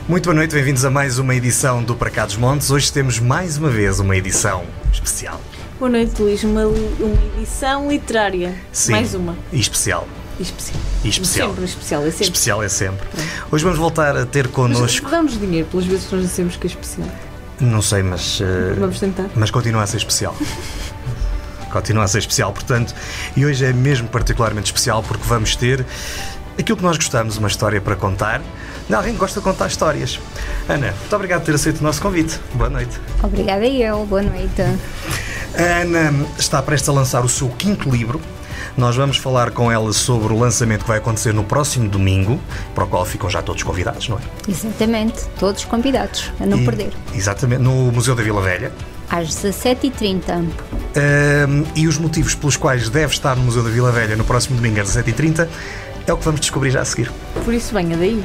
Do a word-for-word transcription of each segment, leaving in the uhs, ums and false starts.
Muito boa noite, bem-vindos a mais uma edição do Para Cá dos Montes. Hoje temos mais uma vez uma edição especial. Boa noite, Luís. Uma, uma edição literária. Sim, mais uma. E especial. E especial. E especial. Sempre especial, é sempre. Especial é sempre. Hoje vamos voltar a ter connosco... Mas dá-nos dinheiro, pelas vezes que nós dissemos que é especial. Não sei, mas... Uh... Vamos tentar. Mas continua a ser especial. Continua a ser especial, portanto, e hoje é mesmo particularmente especial porque vamos ter aquilo que nós gostamos, uma história para contar. Alguém que gosta de contar histórias. Ana, muito obrigado por ter aceito o nosso convite. Boa noite. Obrigada eu, boa noite. A Ana está prestes a lançar o seu quinto livro. Nós vamos falar com ela sobre o lançamento que vai acontecer no próximo domingo, para o qual ficam já todos convidados, não é? Exatamente, todos convidados, a não e, perder. Exatamente, no Museu da Vila Velha. Às dezassete e trinta. Um, e os motivos pelos quais deve estar no Museu da Vila Velha no próximo domingo às dezassete e trinta é o que vamos descobrir já a seguir. Por isso venha daí.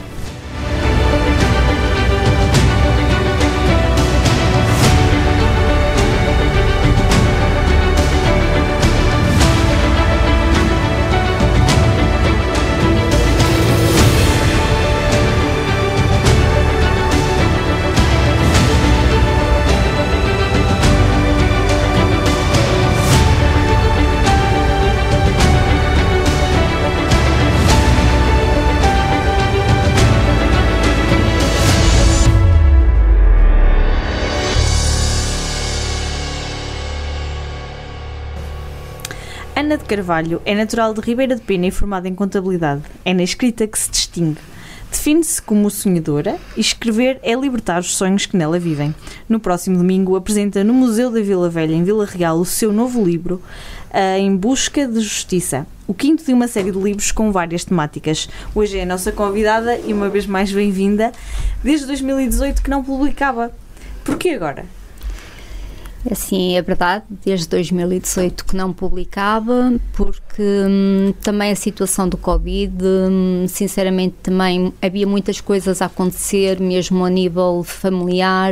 Ana de Carvalho é natural de Ribeira de Pena e formada em Contabilidade. É na escrita que se distingue. Define-se como sonhadora e escrever é libertar os sonhos que nela vivem. No próximo domingo apresenta no Museu da Vila Velha, em Vila Real, o seu novo livro, Em Busca de Justiça. O quinto de uma série de livros com várias temáticas. Hoje é a nossa convidada e uma vez mais bem-vinda. Desde dois mil e dezoito que não publicava. Porquê agora? Assim, é verdade, desde dois mil e dezoito que não publicava, porque hum, também a situação do Covid, hum, sinceramente também havia muitas coisas a acontecer, mesmo a nível familiar,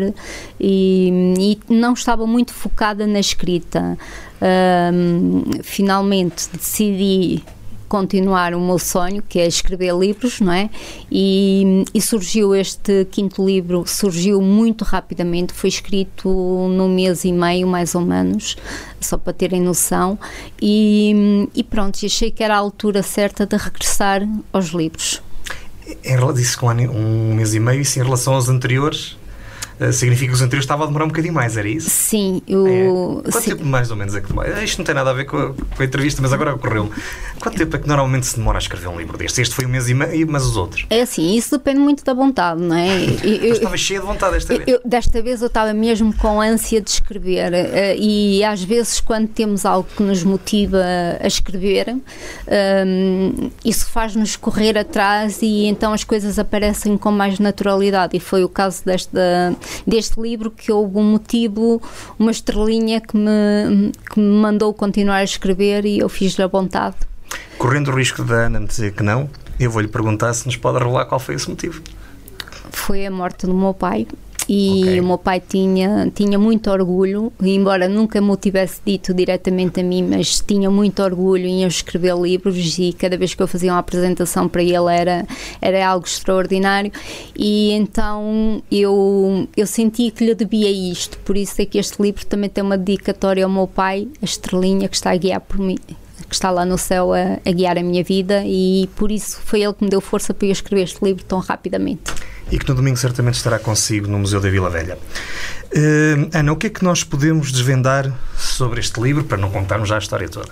e, e não estava muito focada na escrita. Hum, finalmente decidi continuar o meu sonho, que é escrever livros, não é? E, e surgiu este quinto livro, surgiu muito rapidamente, foi escrito num mês e meio, mais ou menos, só para terem noção, e, e pronto, achei que era a altura certa de regressar aos livros. Disse com um mês e meio, isso em relação aos anteriores? Significa que os anteriores estavam a demorar um bocadinho mais, era isso? Sim. Eu, é. Quanto sim. tempo mais ou menos é que demora? Isto não tem nada a ver com a, com a entrevista, mas agora ocorreu-me. Quanto tempo é que normalmente se demora a escrever um livro destes? Este foi um mês e meio, mas os outros? É assim, isso depende muito da vontade, não é? Eu, eu estava cheia de vontade desta vez. Eu, desta vez eu estava mesmo com ânsia de escrever, e às vezes quando temos algo que nos motiva a escrever, um, isso faz-nos correr atrás e então as coisas aparecem com mais naturalidade, e foi o caso desta... deste livro, que houve um motivo, uma estrelinha que me, que me mandou continuar a escrever e eu fiz-lhe a vontade. Correndo o risco da Ana me dizer que não, eu vou-lhe perguntar se nos pode revelar qual foi esse motivo. Foi a morte do meu pai. E okay. O meu pai tinha, tinha muito orgulho, embora nunca me o tivesse dito diretamente a mim, mas tinha muito orgulho em eu escrever livros, e cada vez que eu fazia uma apresentação para ele era, era algo extraordinário, e então eu, eu senti que lhe devia isto. Por isso é que este livro também tem uma dedicatória ao meu pai, a estrelinha que está a guiar por mim, que está lá no céu a, a guiar a minha vida, e por isso foi ele que me deu força para eu escrever este livro tão rapidamente. E que no domingo certamente estará consigo no Museu da Vila Velha. Uh, Ana, o que é que nós podemos desvendar sobre este livro, para não contarmos já a história toda?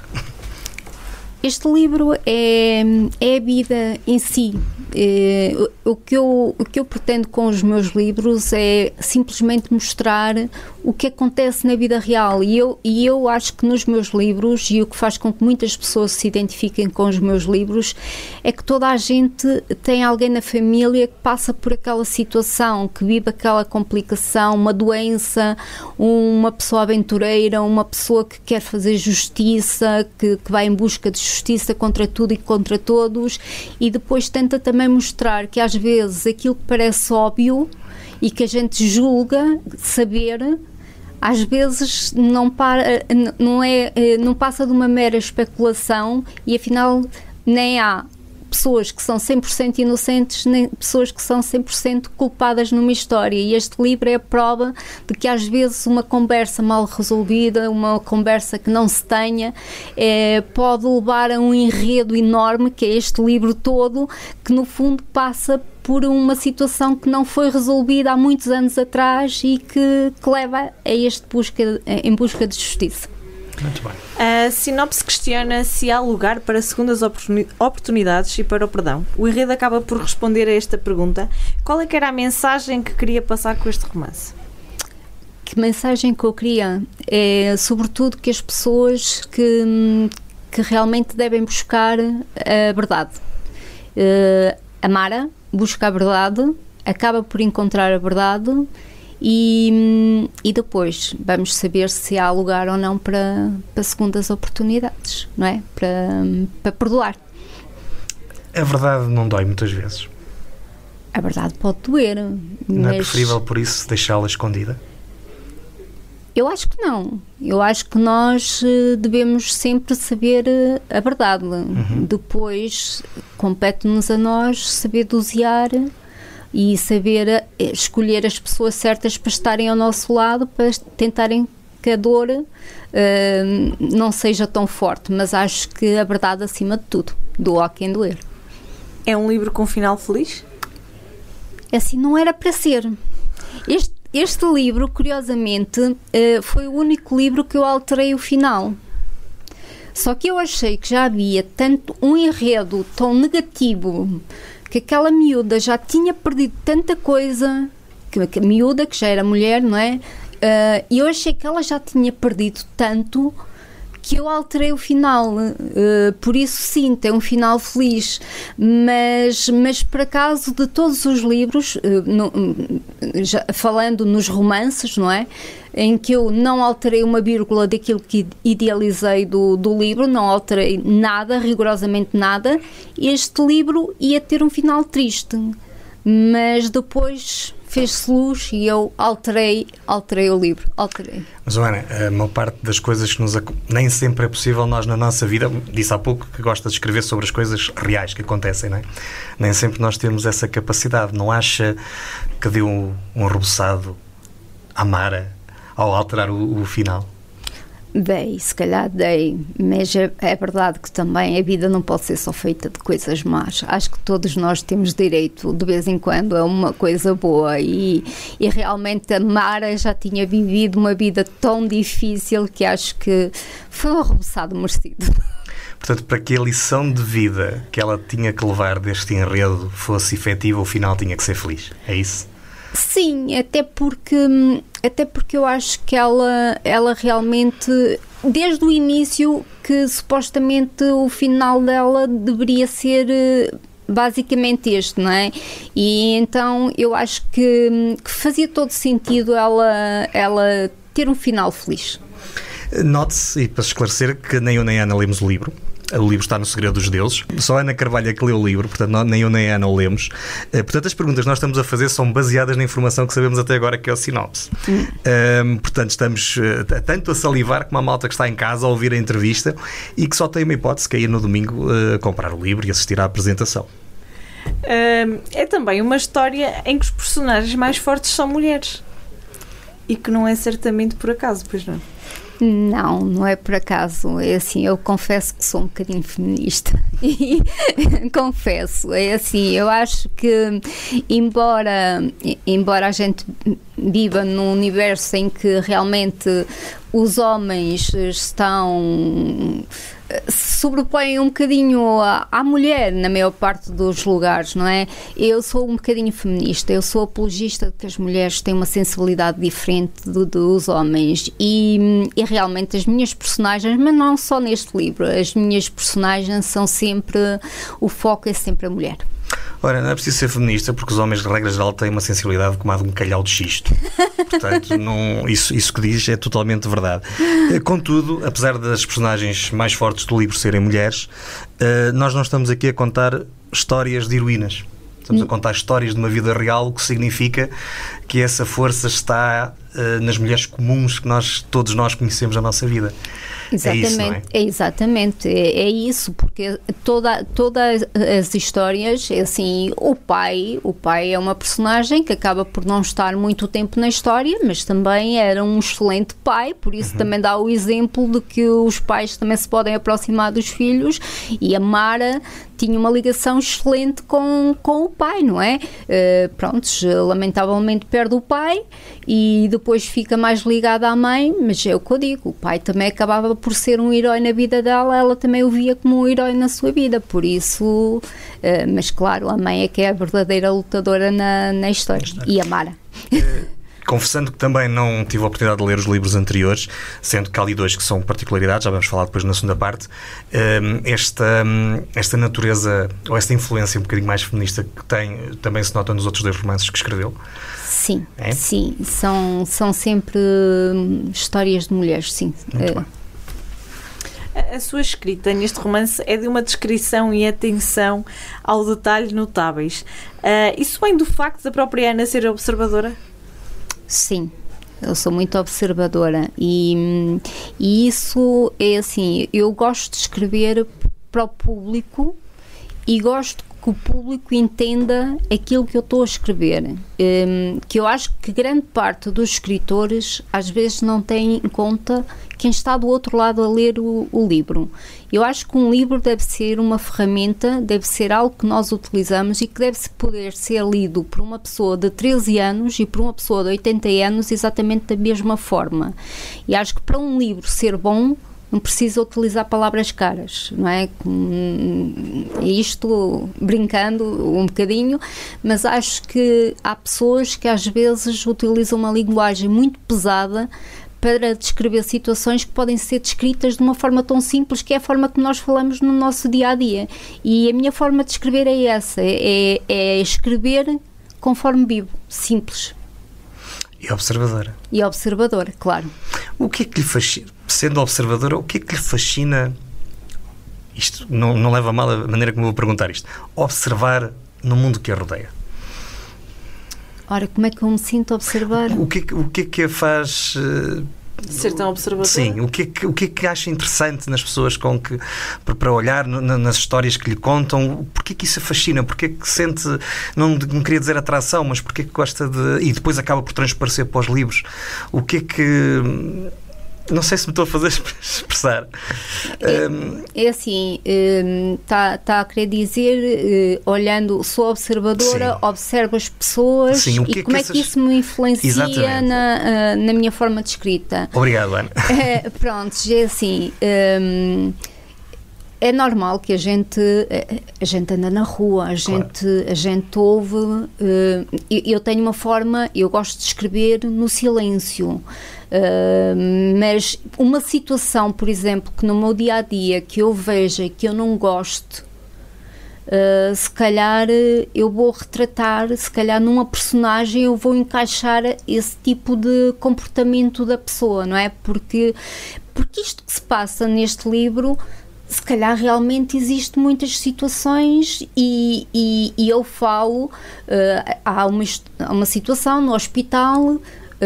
Este livro é, é a vida em si. É, o, que eu, o que eu pretendo com os meus livros é simplesmente mostrar o que acontece na vida real, e eu, e eu acho que nos meus livros, e o que faz com que muitas pessoas se identifiquem com os meus livros, é que toda a gente tem alguém na família que passa por aquela situação, que vive aquela complicação, uma doença, uma pessoa aventureira, uma pessoa que quer fazer justiça, que, que vai em busca de justiça contra tudo e contra todos, e depois tenta também mostrar que às vezes aquilo que parece óbvio e que a gente julga saber, às vezes não, para, não, é, não passa de uma mera especulação, e afinal nem há pessoas que são cem por cento inocentes, nem pessoas que são cem por cento culpadas numa história, e este livro é a prova de que às vezes uma conversa mal resolvida, uma conversa que não se tenha, é, pode levar a um enredo enorme, que é este livro todo, que no fundo passa por uma situação que não foi resolvida há muitos anos atrás e que, que leva a este busca, em busca de justiça. Muito bem. A sinopse questiona se há lugar para segundas oportunidades e para o perdão. O enredo acaba por responder a esta pergunta. Qual é que era a mensagem que queria passar com este romance? Que mensagem que eu queria? É, sobretudo, que as pessoas que, que realmente devem buscar a verdade. Uh, a Mara busca a verdade, acaba por encontrar a verdade, e, e depois vamos saber se há lugar ou não para, para segundas oportunidades, não é? Para, para perdoar. A verdade não dói muitas vezes. A verdade pode doer. Não mas é preferível, por isso, deixá-la escondida? Eu acho que não. Eu acho que nós devemos sempre saber a verdade. Uhum. Depois, compete-nos a nós saber dosear e saber escolher as pessoas certas para estarem ao nosso lado, para tentarem que a dor uh, não seja tão forte, mas acho que a verdade acima de tudo, doa a quem doer. É um livro com um final feliz? Assim, não era para ser. Este, este livro, curiosamente, uh, foi o único livro que eu alterei o final. Só que eu achei que já havia tanto um enredo tão negativo, que aquela miúda já tinha perdido tanta coisa, que, que a miúda, que já era mulher, não é? Uh, eu achei que ela já tinha perdido tanto que eu alterei o final. Uh, por isso, sim, tem um final feliz. Mas, mas por acaso, de todos os livros, uh, no, já, falando nos romances, não é? Em que eu não alterei uma vírgula daquilo que idealizei do, do livro, não alterei nada, rigorosamente nada. Este livro ia ter um final triste, mas depois fez-se luz e eu alterei, alterei o livro, alterei. Mas, Joana, a maior parte das coisas que nos... nem sempre é possível nós na nossa vida, disse há pouco que gosta de escrever sobre as coisas reais que acontecem, não é? Nem sempre nós temos essa capacidade. Não acha que deu um, um reboçado à Mara ao alterar o, o final? Dei, se calhar dei, mas é, é verdade que também a vida não pode ser só feita de coisas más. Acho que todos nós temos direito, de vez em quando, a uma coisa boa, e, e realmente a Mara já tinha vivido uma vida tão difícil que acho que foi um reboçado merecido. Portanto, para que a lição de vida que ela tinha que levar deste enredo fosse efetiva, o final tinha que ser feliz, é isso? Sim, até porque, até porque eu acho que ela, ela realmente, desde o início, que supostamente o final dela deveria ser basicamente este, não é? E então eu acho que, que fazia todo sentido ela, ela ter um final feliz. Note-se, e para esclarecer, que nem eu nem a Ana lemos o livro. O livro está no Segredo dos Deuses. Só a Ana Carvalho é que leu o livro, portanto nem eu nem a Ana o lemos. Portanto, as perguntas que nós estamos a fazer são baseadas na informação que sabemos até agora, que é o sinopse. Hum. Um, portanto, estamos uh, tanto a salivar como a malta que está em casa a ouvir a entrevista e que só tem uma hipótese, que é ir no domingo uh, comprar o livro e assistir à apresentação. Um, é também uma história em que os personagens mais fortes são mulheres. E que não é certamente por acaso, pois não? Não, não é por acaso. É assim, eu confesso que sou um bocadinho feminista. E, confesso, é assim, eu acho que embora, embora a gente viva num universo em que realmente os homens estão... se sobrepõem um bocadinho à, à mulher na maior parte dos lugares, não é? Eu sou um bocadinho feminista, eu sou apologista de que as mulheres têm uma sensibilidade diferente do, dos homens e, e realmente as minhas personagens, mas não só neste livro, as minhas personagens são sempre, o foco é sempre a mulher. Ora, não é preciso ser feminista porque os homens de regra geral têm uma sensibilidade como a de um calhau de xisto. Portanto, não, isso, isso que diz é totalmente verdade. Contudo, apesar das personagens mais fortes do livro serem mulheres, nós não estamos aqui a contar histórias de heroínas. Estamos a contar histórias de uma vida real, o que significa que essa força está uh, nas mulheres comuns que nós, todos nós conhecemos na nossa vida. Exatamente, é isso, não é? é exatamente, é, é isso, porque toda, todas as histórias, é assim, o pai, o pai é uma personagem que acaba por não estar muito tempo na história, mas também era um excelente pai, por isso uhum. também dá o exemplo de que os pais também se podem aproximar dos filhos, e a Mara tinha uma ligação excelente com, com o pai, não é? Uh, prontos, lamentavelmente perde o pai e depois fica mais ligada à mãe, mas é o que eu digo, o pai também acabava por ser um herói na vida dela, ela também o via como um herói na sua vida, por isso, uh, mas claro, a mãe é que é a verdadeira lutadora na, na história, história. E a Mara. Confessando que também não tive a oportunidade de ler os livros anteriores, sendo que há ali dois que são particularidades, já vamos falar depois na segunda parte, esta, esta natureza, ou esta influência um bocadinho mais feminista que tem, também se nota nos outros dois romances que escreveu? Sim, é? sim, são, são sempre histórias de mulheres, sim. Muito bem. A sua escrita neste romance é de uma descrição e atenção ao detalhe notáveis. Uh, isso vem do facto da própria Ana ser observadora? Sim, eu sou muito observadora e, e isso é assim, eu gosto de escrever para o público e gosto que o público entenda aquilo que eu estou a escrever, um, que eu acho que grande parte dos escritores às vezes não tem em conta quem está do outro lado a ler o, o livro. Eu acho que um livro deve ser uma ferramenta, deve ser algo que nós utilizamos e que deve poder ser lido por uma pessoa de treze anos e por uma pessoa de oitenta anos exatamente da mesma forma. E acho que para um livro ser bom, não precisa utilizar palavras caras, não é? Isto brincando um bocadinho, mas acho que há pessoas que às vezes utilizam uma linguagem muito pesada para descrever situações que podem ser descritas de uma forma tão simples, que é a forma que nós falamos no nosso dia-a-dia. E a minha forma de escrever é essa, é, é escrever conforme vivo, simples. E observadora. E observadora, claro. O que é que lhe fascina, sendo observadora, o que é que lhe fascina, isto não, não leva a mal a maneira como eu vou perguntar isto, observar no mundo que a rodeia? Ora, como é que eu me sinto a observar? O que, o que é que a faz... Uh, ser tão observadora? Sim, o que, é que, o que é que acha interessante nas pessoas com que, para olhar no, nas histórias que lhe contam, porque é que isso a fascina, porque é que sente, não, não queria dizer atração, mas porque é que gosta de... E depois acaba por transparecer para os livros. O que é que... Não sei se me estou a fazer expressar. É, um, é assim, está um, tá a querer dizer, uh, olhando, sou observadora, sim. observo as pessoas, sim, e que como é que, é que isso me influencia na, uh, na minha forma de escrita. Obrigado, Ana. Uh, pronto, é assim... Um, é normal que a gente a gente anda na rua, a gente, claro. a gente ouve. Uh, eu, eu tenho uma forma, eu gosto de escrever no silêncio, uh, mas uma situação, por exemplo, que no meu dia a dia que eu veja e que eu não gosto, uh, se calhar eu vou retratar, se calhar numa personagem eu vou encaixar esse tipo de comportamento da pessoa, não é? Porque, porque isto que se passa neste livro, se calhar realmente existem muitas situações e, e, e eu falo, uh, há, uma, há uma situação no hospital uh,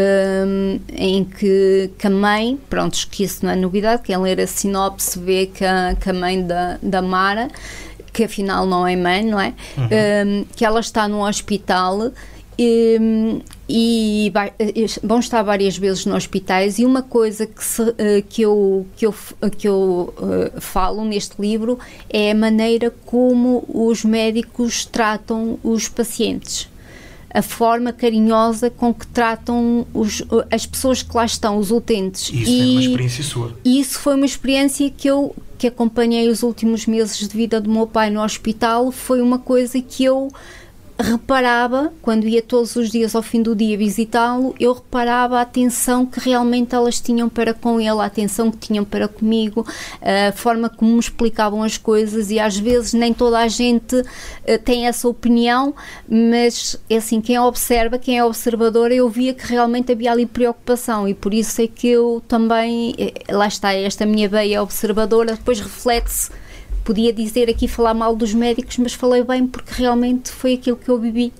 em que, que a mãe, pronto, que isso não é novidade, quem ler a sinopse vê que a, que a mãe da, da Mara, que afinal não é mãe, não é? Uhum. Um, que ela está no hospital e, e vai, vão estar várias vezes nos hospitais e uma coisa que, se, que eu, que eu, que eu uh, falo neste livro é a maneira como os médicos tratam os pacientes, a forma carinhosa com que tratam os, as pessoas que lá estão, os utentes. Isso e, é uma experiência sua. E isso foi uma experiência que eu que acompanhei os últimos meses de vida do meu pai no hospital, foi uma coisa que eu reparava, quando ia todos os dias ao fim do dia visitá-lo, eu reparava a atenção que realmente elas tinham para com ele, a atenção que tinham para comigo, a forma como me explicavam as coisas, e às vezes nem toda a gente uh, tem essa opinião, mas é assim, quem observa, quem é observador, eu via que realmente havia ali preocupação, e por isso é que eu também, lá está, esta minha veia observadora, depois reflete-se. Podia dizer aqui, falar mal dos médicos, mas falei bem porque realmente foi aquilo que eu vivi.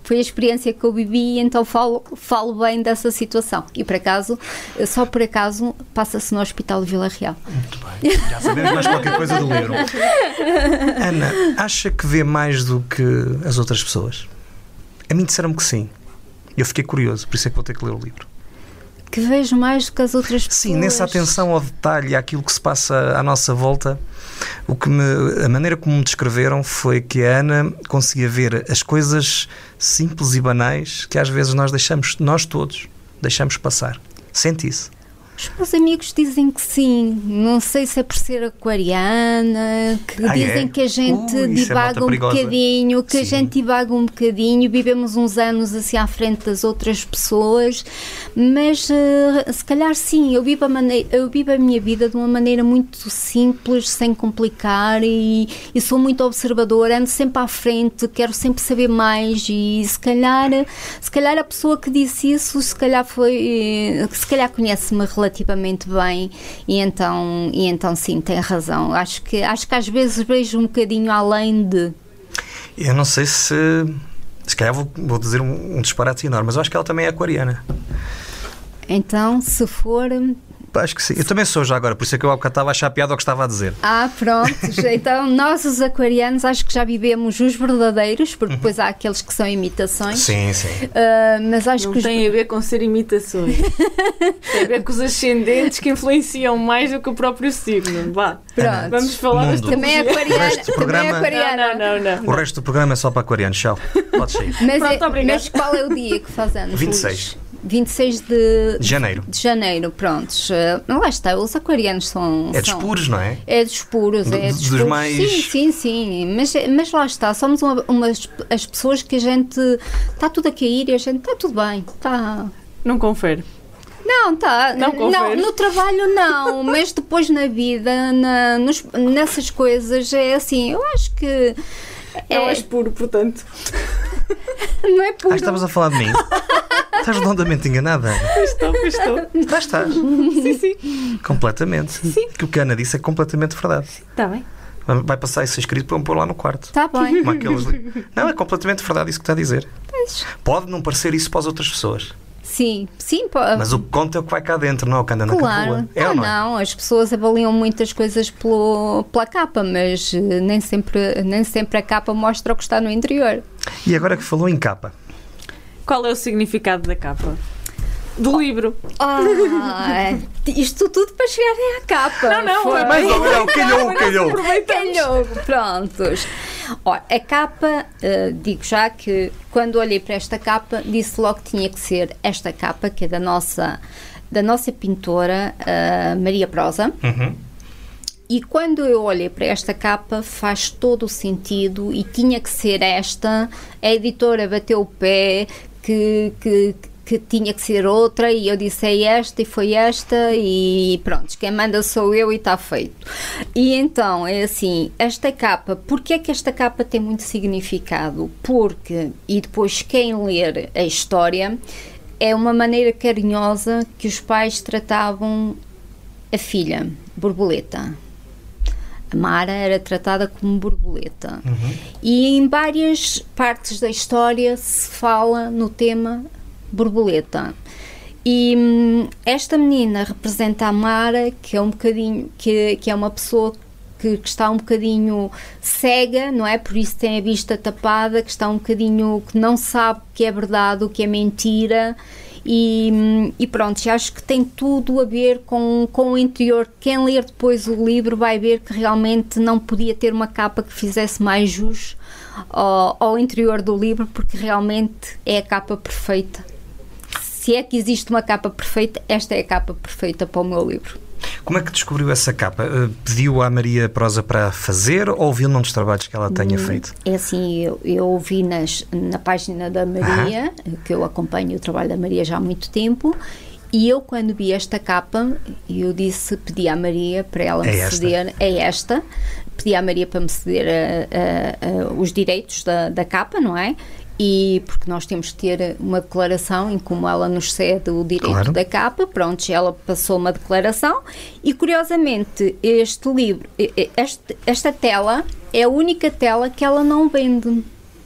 foi a experiência que eu vivi, então falo, falo bem dessa situação. E por acaso, só por acaso, passa-se no Hospital de Vila Real. Muito bem, já sabemos mais qualquer coisa do livro. Ana, acha que vê mais do que as outras pessoas? A mim disseram-me que sim. Eu fiquei curioso, por isso é que vou ter que ler o livro. Que vejo mais do que as outras pessoas. Sim, nessa atenção ao detalhe, àquilo que se passa à nossa volta, o que me, a maneira como me descreveram foi que a Ana conseguia ver as coisas simples e banais que às vezes nós deixamos, nós todos, deixamos passar. Sente isso? Os meus amigos dizem que sim. Não sei se é por ser aquariana, que ah, dizem é? que a gente uh, divaga é um bocadinho, que sim. a gente divaga um bocadinho, vivemos uns anos assim à frente das outras pessoas, mas uh, se calhar sim, eu vivo, a maneira, eu vivo a minha vida de uma maneira muito simples, sem complicar, e, e sou muito observadora, ando sempre à frente, quero sempre saber mais, e se calhar, se calhar a pessoa que disse isso, se calhar foi, se calhar conhece-me relativamente relativamente bem, e então, e então sim, tem razão. Acho que, acho que às vezes vejo um bocadinho além de... Eu não sei se... Se calhar vou, vou dizer um, um disparate enorme, mas eu acho que ela também é aquariana. Então, se for... Acho que sim. Eu também sou já agora, por isso é que eu há bocado estava a achar piada ao que estava a dizer. Ah, pronto. Então, nós os aquarianos acho que já vivemos os verdadeiros, porque uhum. depois há aqueles que são imitações. Sim, sim. Uh, mas acho não que os... tem a ver com ser imitações. Tem a ver com os ascendentes que influenciam mais do que o próprio signo. Vá, pronto. Vamos falar Mundo. das Também é aquariana. Programa... Também é aquariana. Não, não, não, não. O resto do programa é só para aquarianos. Tchau. Pode sair. Mas, pronto, é, mas qual é o dia que faz anos? vinte e seis. vinte e seis de, de janeiro. De janeiro, prontos. Uh, lá está, os aquarianos são... É dos são, puros, não é? É dos puros. Do, é dos, dos puros. mais... Sim, sim, sim. Mas, mas lá está, somos uma, umas, as pessoas que a gente... Está tudo a cair e a gente está tudo bem. Está... Não confere. Não, tá. Não, não, no trabalho não, mas depois na vida, na, nos, nessas coisas, é assim, eu acho que... É mais puro, portanto. Não é puro. Ah, estavas a falar de mim? Estás redondamente enganada. Estou, estou. Já estás. Sim, sim. Completamente. Sim. O que a Ana disse é completamente verdade. Está bem. Vai passar isso escrito para eu pôr lá no quarto. Está bem. Como aqueles... Não, é completamente verdade isso que está a dizer. Pois. Pode não parecer isso para as outras pessoas. Sim, sim. Pode. Mas o que conta é o que vai cá dentro, não é o que anda na claro. rua. É não, ou não, é? não, as pessoas avaliam muitas coisas pelo, pela capa, mas nem sempre, nem sempre a capa mostra o que está no interior. E agora que falou em capa? Qual é o significado da capa? Do oh. livro. Ah, isto tudo para chegarem à capa. Não, não, foi mais ou menos, calhou, calhou. Calhou, prontos. Olha, a capa, uh, digo já que quando olhei para esta capa, disse logo que tinha que ser esta capa, que é da nossa, da nossa pintora uh, Maria Prosa. Uhum. E quando eu olhei para esta capa, faz todo o sentido e tinha que ser esta. A editora bateu o pé que... que que tinha que ser outra, e eu disse é esta e foi esta, e pronto, quem manda sou eu e está feito. E então, é assim, esta capa, porque é que esta capa tem muito significado? Porque, e depois quem ler a história, é uma maneira carinhosa que os pais tratavam a filha, Borboleta. A Mara era tratada como borboleta. Uhum. E em várias partes da história se fala no tema borboleta. E hum, esta menina representa a Mara, que é um bocadinho, que, que é uma pessoa que, que está um bocadinho cega, não é? Por isso tem a vista tapada, que está um bocadinho, que não sabe o que é verdade, o que é mentira. E, e pronto, já acho que tem tudo a ver com, com o interior. Quem ler depois o livro vai ver que realmente não podia ter uma capa que fizesse mais jus ao, ao interior do livro, porque realmente é a capa perfeita. Se é que existe uma capa perfeita, esta é a capa perfeita para o meu livro. Como é que descobriu essa capa? Uh, pediu à Maria Prosa para fazer ou viu num dos trabalhos que ela tenha feito? É assim, eu, eu vi nas, na página da Maria, uh-huh. que eu acompanho o trabalho da Maria já há muito tempo, e eu quando vi esta capa, eu disse, pedi à Maria para ela me é ceder, esta. é esta, pedi à Maria para me ceder a, a, a, os direitos da, da capa, não é? E porque nós temos que ter uma declaração em como ela nos cede o direito claro. da capa, pronto, ela passou uma declaração e curiosamente este livro, este, esta tela é a única tela que ela não vende,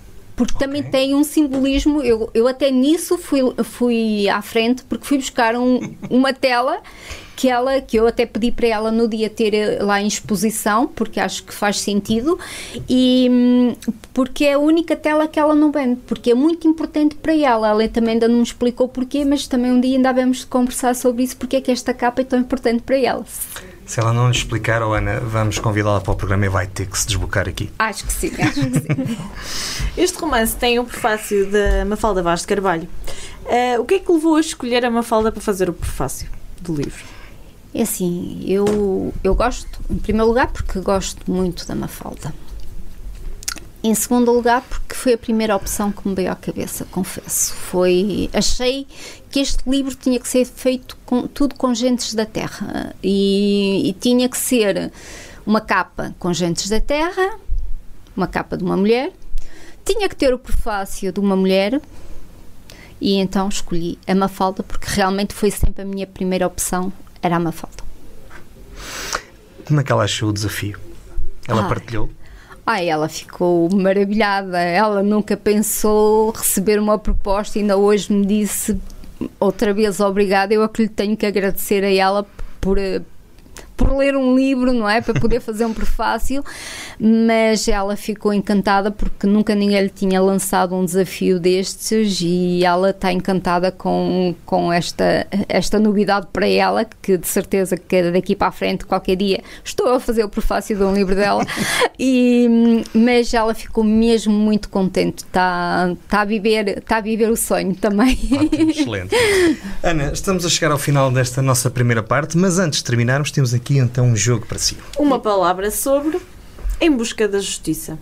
porque okay. também tem um simbolismo. Eu, eu até nisso fui, fui à frente, porque fui buscar um, uma tela que, ela, que eu até pedi para ela no dia ter lá em exposição, porque acho que faz sentido, e porque é a única tela que ela não vende, porque é muito importante para ela. Ela também ainda não me explicou porquê, mas também um dia ainda vamos conversar sobre isso, porque é que esta capa é tão importante para ela. Se ela não lhe explicar, oh Ana, vamos convidá-la para o programa e vai ter que se desbocar aqui. Acho que sim, acho que sim. Este romance tem o prefácio da Mafalda Vaz de Carvalho. Uh, o que é que levou a escolher a Mafalda para fazer o prefácio do livro? É assim, eu, eu gosto, em primeiro lugar, porque gosto muito da Mafalda. Em segundo lugar, porque foi a primeira opção que me veio à cabeça, confesso. Foi, achei que este livro tinha que ser feito com, tudo com gentes da terra. E, e tinha que ser uma capa com gentes da terra, uma capa de uma mulher, tinha que ter o prefácio de uma mulher, e então escolhi a Mafalda, porque realmente foi sempre a minha primeira opção, era a Mafalda. Como é que ela achou o desafio? Ela ah. partilhou? Ai, ela ficou maravilhada, ela nunca pensou receber uma proposta, ainda hoje me disse outra vez obrigada. Eu é que lhe tenho que agradecer a ela por, por ler um livro, não é? Para poder fazer um prefácio, mas ela ficou encantada porque nunca ninguém lhe tinha lançado um desafio destes, e ela está encantada com, com esta, esta novidade para ela, que de certeza que daqui para a frente, qualquer dia, estou a fazer o prefácio de um livro dela. E, mas ela ficou mesmo muito contente, está, está, a viver, está a viver o sonho também. Ótimo, excelente. Ana, estamos a chegar ao final desta nossa primeira parte, mas antes de terminarmos temos aqui então um jogo para si. Uma palavra sobre Em Busca da Justiça.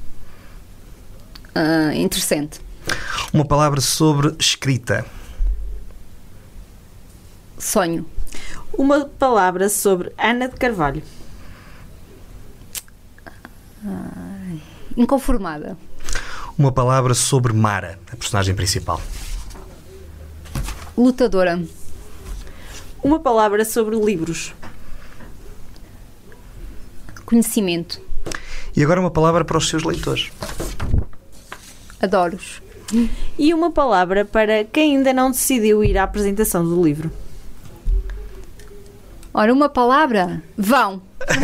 Uh, interessante. Uma palavra sobre escrita. Sonho. Uma palavra sobre Ana de Carvalho. Uh, inconformada. Uma palavra sobre Mara, a personagem principal. Lutadora. Uma palavra sobre livros. Conhecimento. E agora uma palavra para os seus leitores. Adoro-os. E uma palavra para quem ainda não decidiu ir à apresentação do livro. Ora, uma palavra? Vão.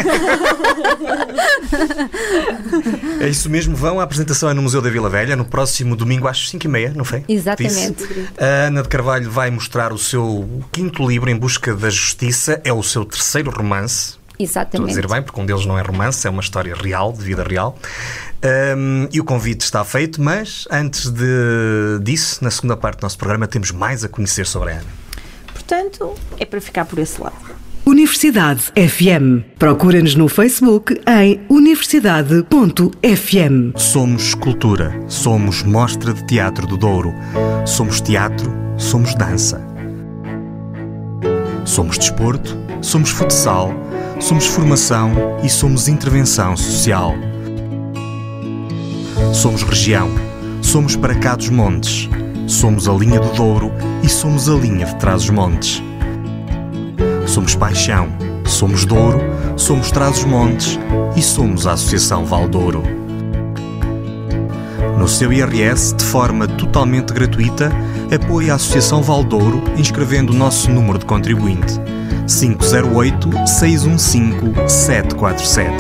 É isso mesmo, vão. A apresentação é no Museu da Vila Velha, no próximo domingo às cinco e meia, não foi? Exatamente. Disse. A Ana de Carvalho vai mostrar o seu quinto livro, Em Busca da Justiça. É o seu terceiro romance. Exatamente. Estou a dizer bem, porque um deles não é romance, é uma história real, de vida real. Um, e o convite está feito, mas antes de, disso, na segunda parte do nosso programa, temos mais a conhecer sobre a Ana. Portanto, é para ficar por esse lado. Universidade F M. Procura-nos no Facebook em universidade ponto f m. Somos cultura, somos Mostra de Teatro do Douro, somos teatro, somos dança. Somos desporto, somos futsal, somos formação e somos intervenção social. Somos região, somos para cá dos montes, somos a linha do Douro e somos a linha de Trás-os-Montes. Somos paixão, somos Douro, somos Trás-os-Montes e somos a Associação Valdouro. No seu I R S, de forma totalmente gratuita, apoie a Associação Valdouro inscrevendo o nosso número de contribuinte cinco zero oito, seis um cinco, sete quatro sete.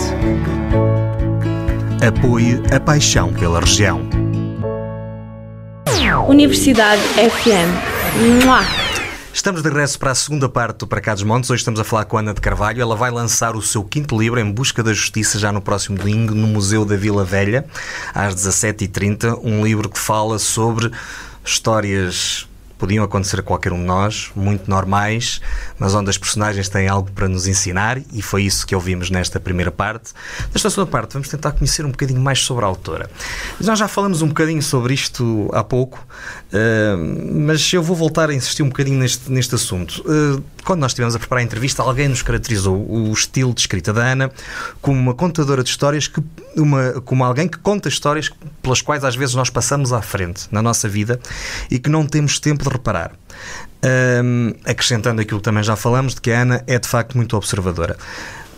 Apoie a paixão pela região. Universidade F M. Mua! Estamos de regresso para a segunda parte do Para Cá dos Montes. Hoje estamos a falar com a Ana de Carvalho. Ela vai lançar o seu quinto livro, Em Busca da Justiça, já no próximo domingo, no Museu da Vila Velha, às dezassete e trinta. Um livro que fala sobre histórias que podiam acontecer a qualquer um de nós, muito normais, mas onde as personagens têm algo para nos ensinar, e foi isso que ouvimos nesta primeira parte. Nesta segunda parte vamos tentar conhecer um bocadinho mais sobre a autora. Nós já falamos um bocadinho sobre isto há pouco, mas eu vou voltar a insistir um bocadinho neste, neste assunto. Quando nós estivemos a preparar a entrevista, alguém nos caracterizou o estilo de escrita da Ana como uma contadora de histórias, que, uma, como alguém que conta histórias pelas quais às vezes nós passamos à frente na nossa vida e que não temos tempo de reparar. Um, acrescentando aquilo que também já falamos, de que a Ana é de facto muito observadora.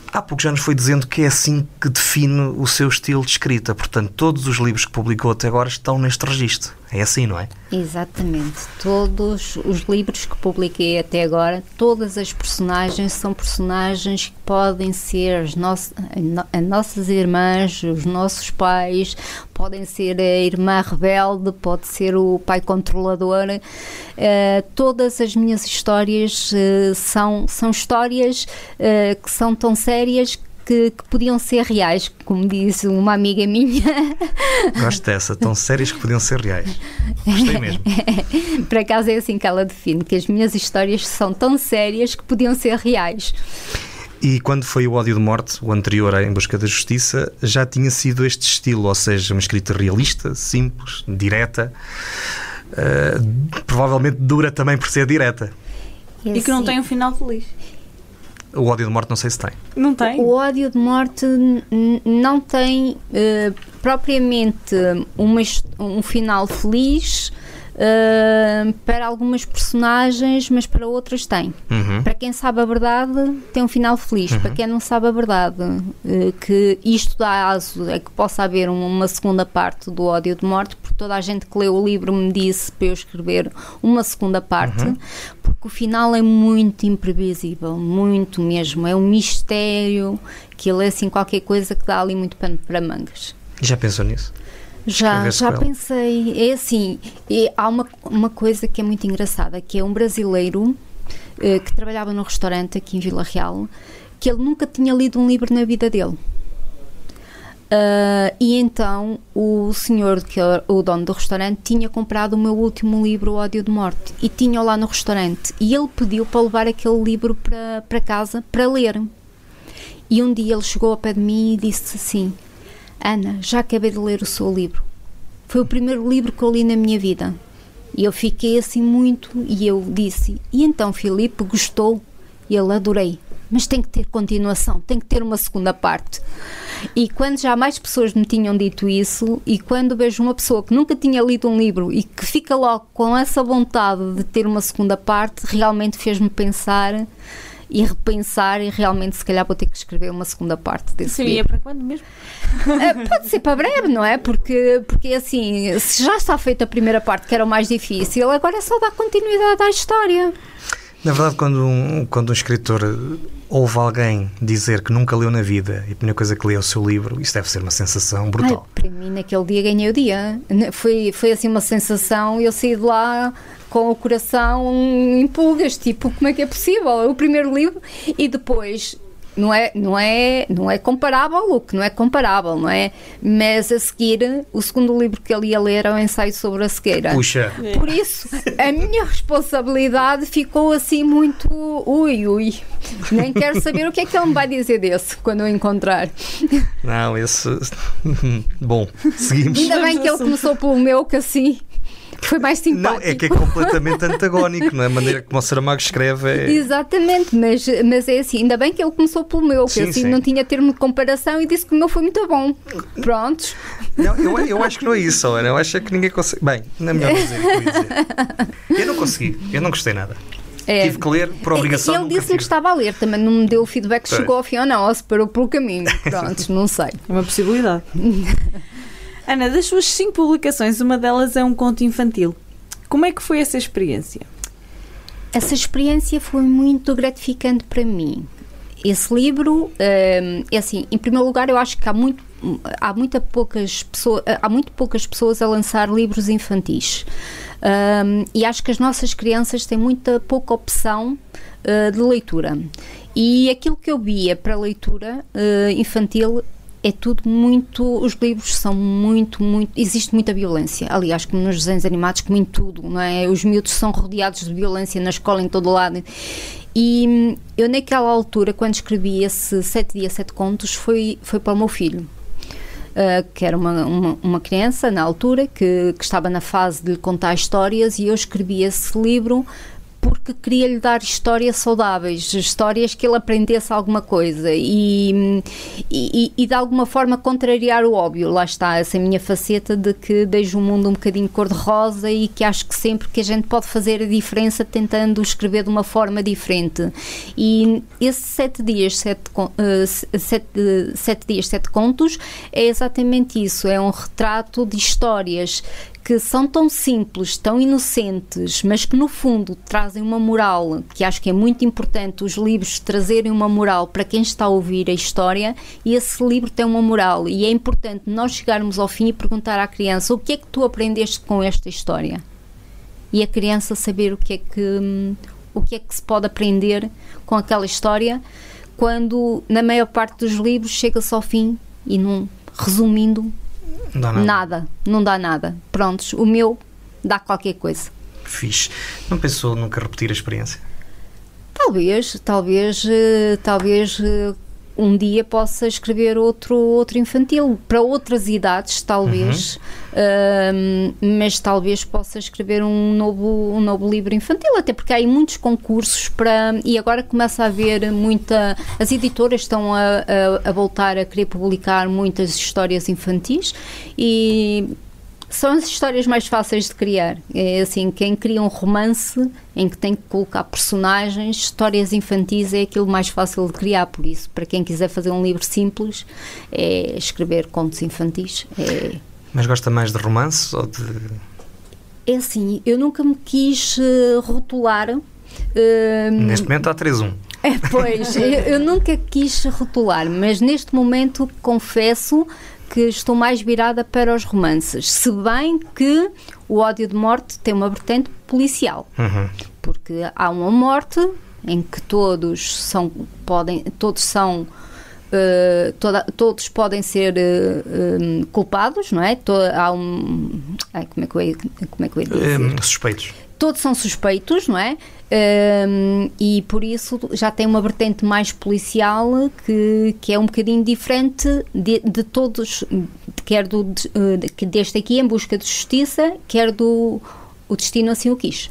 há pouco já nos foi dizendo que é assim que define o seu estilo de escrita. Portanto, todos os livros que publicou até agora estão neste registro. É assim, não é? Exatamente. Todos os livros que publiquei até agora, todas as personagens são personagens que podem ser as, no- as nossas irmãs, os nossos pais, podem ser a irmã rebelde, pode ser o pai controlador. Uh, todas as minhas histórias uh, são, são histórias uh, que são tão sérias que, que podiam ser reais, como disse uma amiga minha. Gosto dessa, tão sérias que podiam ser reais. Gostei mesmo. Por acaso é assim que ela define, que as minhas histórias são tão sérias que podiam ser reais. E quando foi o Ódio de Morte, o anterior a Em Busca da Justiça, já tinha sido este estilo, ou seja, uma escrita realista, simples, direta, uh, provavelmente dura também por ser direta. E que não tem um final feliz. O Ódio de Morte não sei se tem. Não tem? O Ódio de Morte n- não tem uh, propriamente uma, um final feliz uh, para algumas personagens, mas para outras tem. Uhum. Para quem sabe a verdade, tem um final feliz. Uhum. Para quem não sabe a verdade, uh, que isto dá aso é que possa haver uma, uma segunda parte do Ódio de Morte, porque toda a gente que leu o livro me disse para eu escrever uma segunda parte. Uhum. Porque o final é muito imprevisível, muito mesmo. É um mistério, que ele é assim qualquer coisa que dá ali muito pano para mangas. Já pensou nisso? Já, já pensei. É assim, é, há uma, uma coisa que é muito engraçada, que é um brasileiro eh, que trabalhava no restaurante aqui em Vila Real, que ele nunca tinha lido um livro na vida dele. Uh, e então o senhor, que é o dono do restaurante, tinha comprado o meu último livro, O Ódio de Morte, e tinha-o lá no restaurante, e ele pediu para levar aquele livro para, para casa para ler. E um dia ele chegou ao pé de mim e disse assim: Ana, já acabei de ler o seu livro, foi o primeiro livro que eu li na minha vida. E eu fiquei assim muito, e eu disse: e então, Filipe, gostou? E ele: adorei, mas tem que ter continuação, tem que ter uma segunda parte. E quando já mais pessoas me tinham dito isso, e quando vejo uma pessoa que nunca tinha lido um livro e que fica logo com essa vontade de ter uma segunda parte, realmente fez-me pensar e repensar, e realmente se calhar vou ter que escrever uma segunda parte desse Seria livro. para quando mesmo? Uh, pode ser para breve, não é? Porque, porque assim, se já está feita a primeira parte, que era o mais difícil, agora é só dar continuidade à história. Na verdade, quando um, quando um escritor ouve alguém dizer que nunca leu na vida e a primeira coisa que lê é o seu livro, isso deve ser uma sensação brutal. Ai, para mim, naquele dia ganhei o dia. Foi, foi assim uma sensação, eu saí de lá com o coração em pulgas, tipo, como é que é possível? É o primeiro livro e depois... Não é, não, é, não é comparável, o que não é comparável, não é? Mas a seguir, o segundo livro que ele ia ler era o Ensaio sobre a Cegueira. Puxa! Por isso, a minha responsabilidade ficou assim muito... Ui, ui. Nem quero saber o que é que ele me vai dizer desse, quando eu encontrar. Não, esse... Bom, seguimos. Ainda bem que ele começou pelo meu, que assim... Foi mais simpático. Não, é que é completamente antagónico, não é? A maneira como o Saramago escreve é... Exatamente, mas, mas é assim, ainda bem que ele começou pelo meu, que sim, assim sim. não tinha termo de comparação e disse que o meu foi muito bom. Prontos. Não, eu, eu acho que não é isso, Ana. Eu acho que ninguém consegue... Bem, não é melhor dizer o que eu ia dizer. Eu não consegui, eu não gostei nada. É. Tive que ler por obrigação. Ele disse-me que estava a ler, também não me deu o feedback se Pois. chegou ao fim ou não, ou se parou pelo caminho. Prontos, não sei. É uma possibilidade. Ana, das suas cinco publicações, uma delas é um conto infantil. Como é que foi essa experiência? Essa experiência foi muito gratificante para mim. Esse livro, hum, é assim, em primeiro lugar, eu acho que há muito, há muita poucas pessoas, há muito poucas pessoas a lançar livros infantis. Hum, e acho que as nossas crianças têm muita pouca opção uh, de leitura. E aquilo que eu via para leitura uh, infantil é tudo muito, os livros são muito, muito, existe muita violência, aliás, como nos desenhos animados, como em tudo, não é? Os miúdos são rodeados de violência na escola, em todo lado, e eu naquela altura, quando escrevi esse Sete Dias, Sete Contos, foi, foi para o meu filho, uh, que era uma, uma, uma criança, na altura, que, que estava na fase de lhe contar histórias, e eu escrevi esse livro porque porque queria-lhe dar histórias saudáveis, histórias que ele aprendesse alguma coisa e, e, e de alguma forma contrariar o óbvio. Lá está essa minha faceta de que deixo o mundo um bocadinho cor-de-rosa e que acho que sempre que a gente pode fazer a diferença tentando escrever de uma forma diferente. E esses sete dias, sete, uh, sete, uh, sete dias, sete contos é exatamente isso, é um retrato de histórias que são tão simples, tão inocentes, mas que no fundo trazem uma moral, que acho que é muito importante os livros trazerem uma moral para quem está a ouvir a história, e esse livro tem uma moral, e é importante nós chegarmos ao fim e perguntar à criança: o que é que tu aprendeste com esta história? E a criança saber o que é que, o que é que se pode aprender com aquela história, quando na maior parte dos livros chega-se ao fim e não, resumindo, não dá nada. nada, não dá nada. Prontos, o meu dá qualquer coisa. Fixe. Não pensou nunca repetir a experiência? Talvez, talvez, uh, talvez uh, um dia possa escrever outro, outro infantil, para outras idades, talvez, uhum. uh, mas talvez possa escrever um novo, um novo livro infantil, até porque há aí muitos concursos para, e agora começa a haver muita, as editoras estão a, a, a voltar a querer publicar muitas histórias infantis, e são as histórias mais fáceis de criar. É assim, quem cria um romance em que tem que colocar personagens, histórias infantis, é aquilo mais fácil de criar. Por isso, para quem quiser fazer um livro simples, é escrever contos infantis. É... Mas gosta mais de romance ou de... É assim, eu nunca me quis uh, rotular. Uh, neste momento há três um. É, pois, eu, eu nunca quis rotular, mas neste momento confesso que estou mais virada para os romances, se bem que o Ódio de Morte tem uma vertente policial, uhum. porque há uma morte em que todos são, podem, todos são uh, toda, todos podem ser uh, um, culpados, não é? To, há um, ai, como é que eu ia, como é que eu ia dizer? Um, suspeitos. Todos são suspeitos, não é? Um, e por isso já tem uma vertente mais policial que, que é um bocadinho diferente de, de todos, quer do, de, deste aqui Em Busca de Justiça, quer do O Destino Assim O Quis.